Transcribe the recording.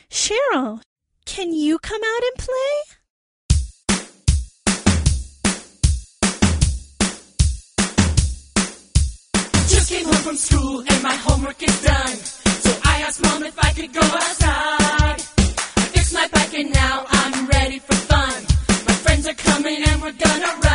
Cheryl, can you come out and play? Just came home from school and my homework is done. So I asked Mom if I could go outside. I fixed my bike and now I'm ready for fun. My friends are coming and we're gonna ride.